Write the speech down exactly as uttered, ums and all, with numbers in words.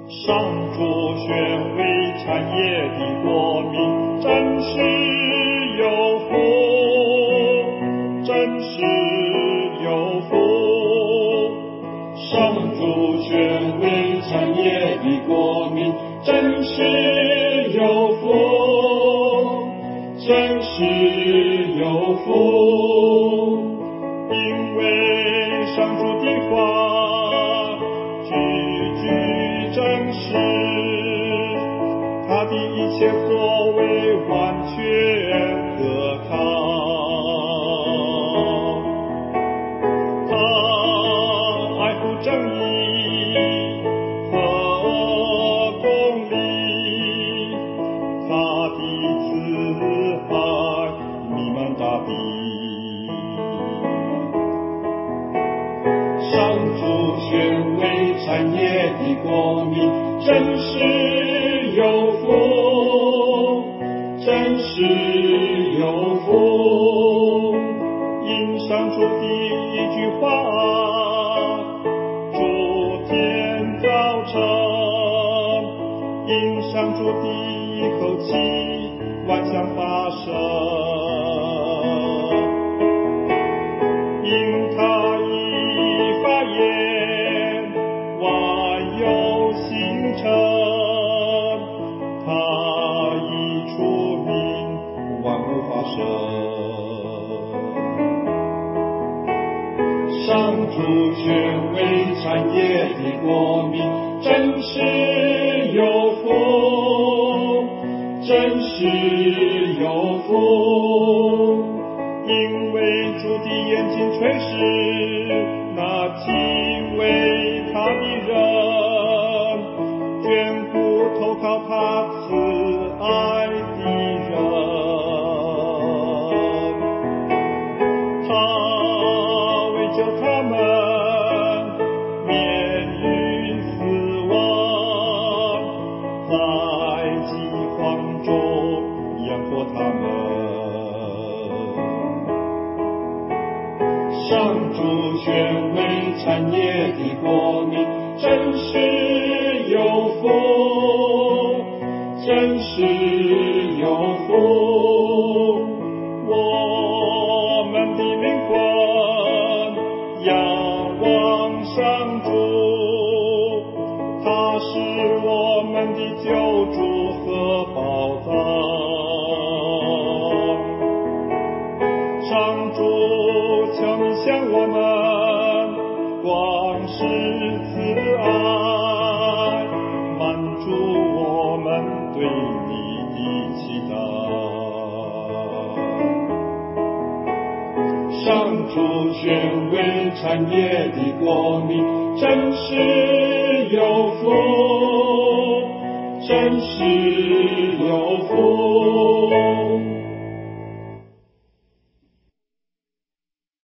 上主选为产业的国民，真是有福，真是有福。上主选为产业的国民，真是有福，真是有福。因为上主的话句句真实，他的一切作为完全可靠。他爱护正义和公理，他的慈爱弥漫大地。上主选为产业的国民，真是有福，真是有福。因上主的一句话，诸天造成；因上主的一口气，万象发生。因他一发言，万有形成；他一出名，万物发生。上主选为产业的国民，真是有福，真是有福。因为主的眼睛垂视那敬畏他的人，眷顾投靠他慈爱的人。他为救他们免于死亡，在饥荒中养活他们。上主选为产业的国民，真是有福，真是有福。我们的灵魂仰望上主，他是我们的救主和宝藏。上主，求你向我们广施慈爱，满足我们对你的期待。上主选为产业的国民，真是有福，真是有福。